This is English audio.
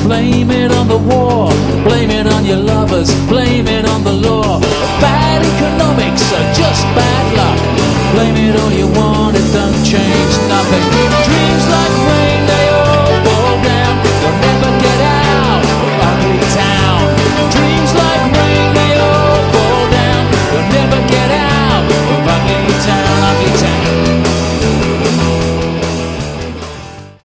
Blame it on the war, blame it on your lovers, blame it on the law.